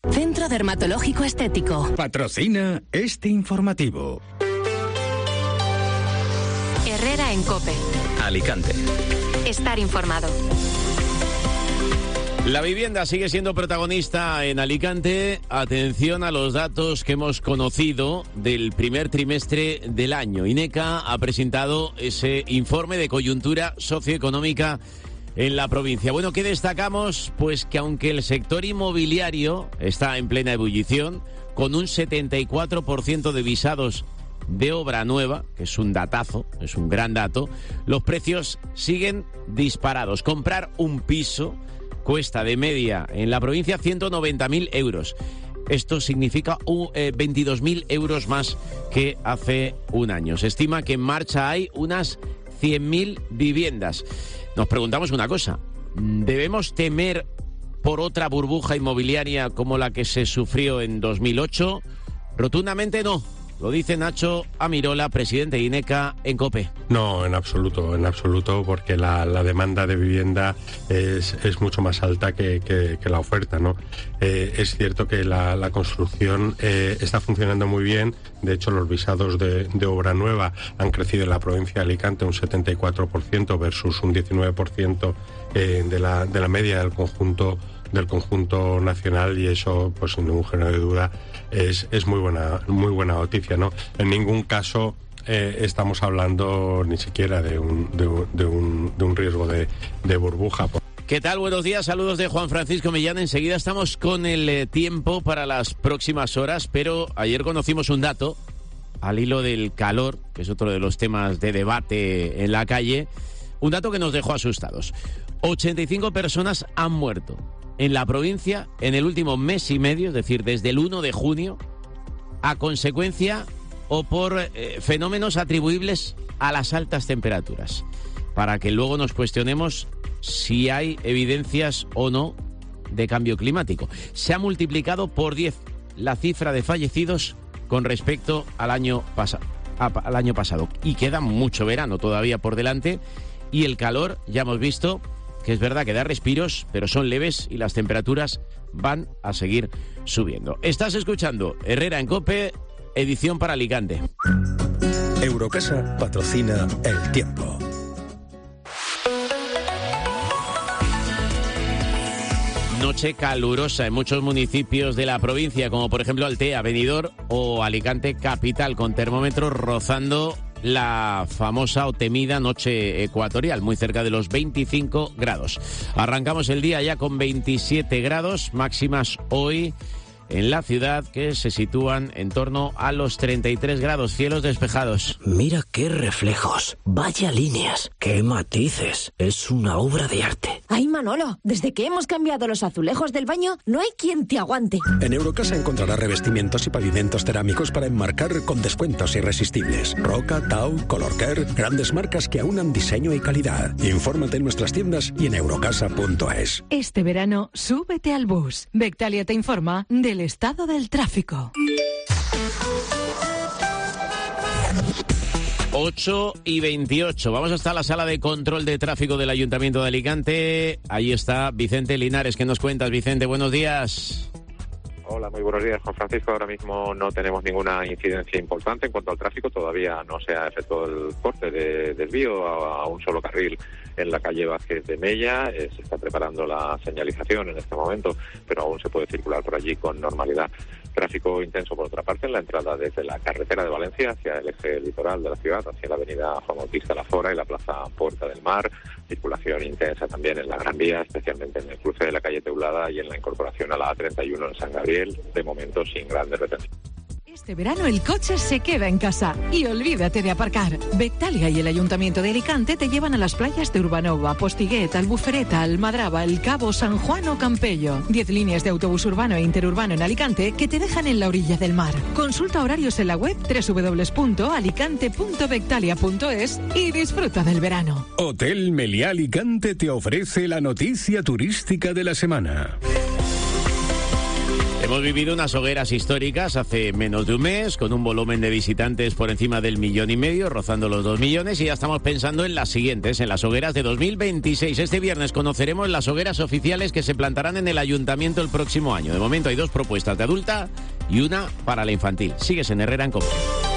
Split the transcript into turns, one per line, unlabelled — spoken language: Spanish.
Centro Dermatológico Estético.
Patrocina este informativo.
Herrera en COPE.
Alicante.
Estar informado.
La vivienda sigue siendo protagonista en Alicante. Atención a los datos que hemos conocido del primer trimestre del año. INECA ha presentado ese informe de coyuntura socioeconómica en la provincia. Bueno, ¿qué destacamos? Pues que aunque el sector inmobiliario está en plena ebullición, con un 74% de visados de obra nueva, que es un datazo, es un gran dato, los precios siguen disparados. Comprar un piso cuesta de media en la provincia 190.000 euros. Esto significa 22.000 euros más que hace un año. Se estima que en marcha hay unas 100.000 viviendas. Nos preguntamos una cosa, ¿debemos temer por otra burbuja inmobiliaria como la que se sufrió en 2008? Rotundamente no. Lo dice Nacho Amirola, presidente de INECA en COPE.
No, en absoluto, porque la demanda de vivienda es mucho más alta que la oferta, ¿no? Es cierto que la construcción está funcionando muy bien. De hecho, los visados de obra nueva han crecido en la provincia de Alicante un 74% versus un 19% de la media del conjunto nacional, y eso, pues sin ningún género de duda, es muy buena noticia, ¿no? En ningún caso estamos hablando ni siquiera de un riesgo de burbuja.
¿Qué tal? Buenos días, saludos de Juan Francisco Millán. Enseguida estamos con el tiempo para las próximas horas, pero ayer conocimos un dato al hilo del calor, que es otro de los temas de debate en la calle, un dato que nos dejó asustados. 85 personas han muerto en la provincia en el último mes y medio, es decir, desde el 1 de junio, a consecuencia o por fenómenos atribuibles a las altas temperaturas, para que luego nos cuestionemos si hay evidencias o no de cambio climático. Se ha multiplicado por 10 la cifra de fallecidos con respecto al año pasado. Y queda mucho verano todavía por delante, y el calor, ya hemos visto que es verdad que da respiros, pero son leves y las temperaturas van a seguir subiendo. Estás escuchando Herrera en COPE, edición para Alicante.
Eurocasa patrocina El Tiempo.
Noche calurosa en muchos municipios de la provincia, como por ejemplo Altea, Benidorm o Alicante capital, con termómetros rozando la famosa o temida noche ecuatorial, muy cerca de los 25 grados. Arrancamos el día ya con 27 grados, máximas hoy en la ciudad que se sitúan en torno a los 33 grados, cielos despejados.
Mira qué reflejos, vaya líneas, qué matices, es una obra de arte.
Ay, Manolo, desde que hemos cambiado los azulejos del baño, no hay quien te aguante.
En Eurocasa encontrarás revestimientos y pavimentos cerámicos para enmarcar con descuentos irresistibles. Roca, Tau, Colorcare, grandes marcas que aunan diseño y calidad. Infórmate en nuestras tiendas y en eurocasa.es.
Este verano, súbete al bus. Bectalia te informa del estado del tráfico.
8:28. Vamos hasta la sala de control de tráfico del Ayuntamiento de Alicante. Ahí está Vicente Linares. ¿Qué nos cuentas, Vicente? Buenos días.
Hola, muy buenos días, Juan Francisco. Ahora mismo no tenemos ninguna incidencia importante en cuanto al tráfico. Todavía no se ha efectuado el corte de desvío a un solo carril en la calle Vázquez de Mella. Se está preparando la señalización en este momento, pero aún se puede circular por allí con normalidad. Tráfico intenso, por otra parte, en la entrada desde la carretera de Valencia hacia el eje litoral de la ciudad, hacia la avenida Juan Bautista La Fora y la plaza Puerta del Mar. Circulación intensa también en la Gran Vía, especialmente en el cruce de la calle Teulada y en la incorporación a la A31 en San Gabriel, de momento sin grandes retenciones.
Este verano el coche se queda en casa y olvídate de aparcar. Bectalia y el Ayuntamiento de Alicante te llevan a las playas de Urbanova, Postiguet, Albufereta, Almadraba, El Cabo, San Juan o Campello. 10 líneas de autobús urbano e interurbano en Alicante que te dejan en la orilla del mar. Consulta horarios en la web www.alicante.bectalia.es y disfruta del verano.
Hotel Meliá Alicante te ofrece la noticia turística de la semana.
Hemos vivido unas hogueras históricas hace menos de un mes, con un volumen de visitantes por encima del 1,5 millones, rozando los 2 millones, y ya estamos pensando en las siguientes, en las hogueras de 2026. Este viernes conoceremos las hogueras oficiales que se plantarán en el ayuntamiento el próximo año. De momento hay 2 propuestas de adulta y una para la infantil. Sigues en Herrera en COPE.